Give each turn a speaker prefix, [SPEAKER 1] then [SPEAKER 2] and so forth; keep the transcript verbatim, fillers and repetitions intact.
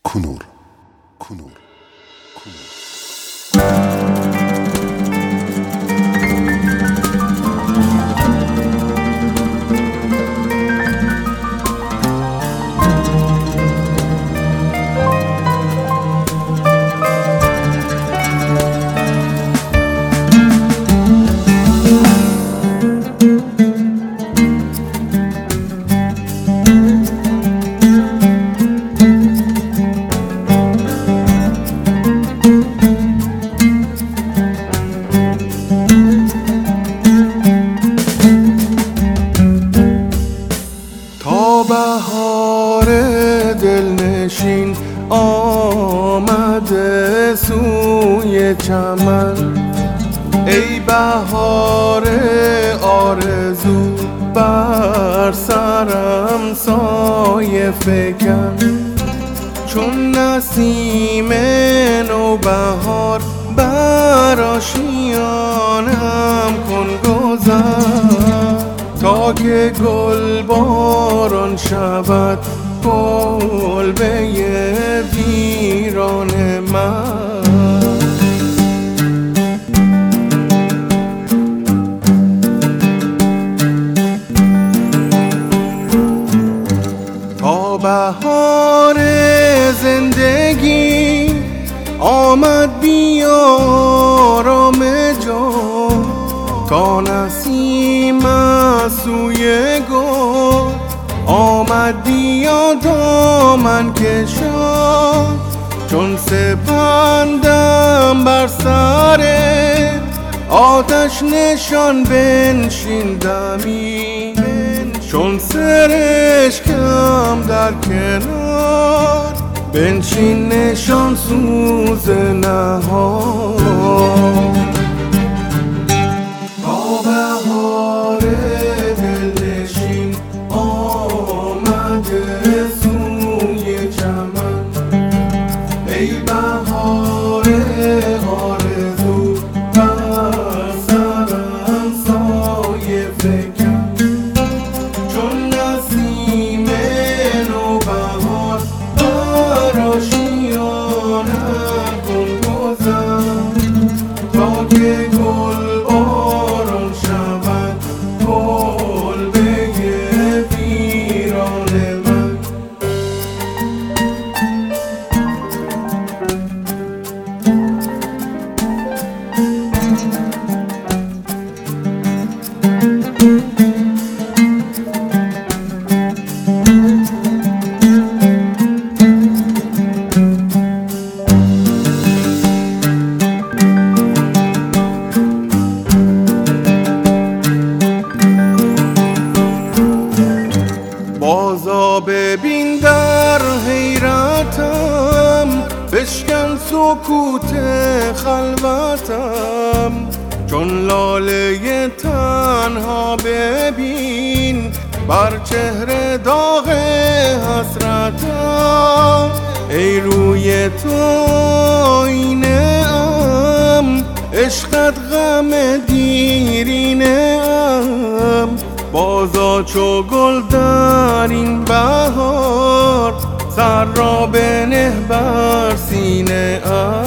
[SPEAKER 1] کنور کنور
[SPEAKER 2] بهار دلنشین آمده سوی چمن، ای بهار آرزو بر سرم سایه فکن. چون نسیم نوبهار بر آشیانم کن گذر، تا که گل باران شود کلبه ویران من. تا بهار زندگی آمد بیارام جان، تا نسیم سوی گل آمد بیا دامن کشان. چون سپندم بر سر آتش نشان بنشیندمی، چون سرشکم در کنار بنشین نشان سوز نهان. ای بهار آرزو بر سرم سایه فکن. چون نسیم نوبهار بر آشیانم کن گذر، تا که گل باران شود کلبه ویران من. بازا ببین در حیرتم، بشکن سکوت خلوتم. چون لاله تنها ببین بر چهره داغ حسرتم. ای روی تو آینه ام، عشقت غم دیرینه ام. بازا چو گل در این بهار، سر را بنه بر سینه ام.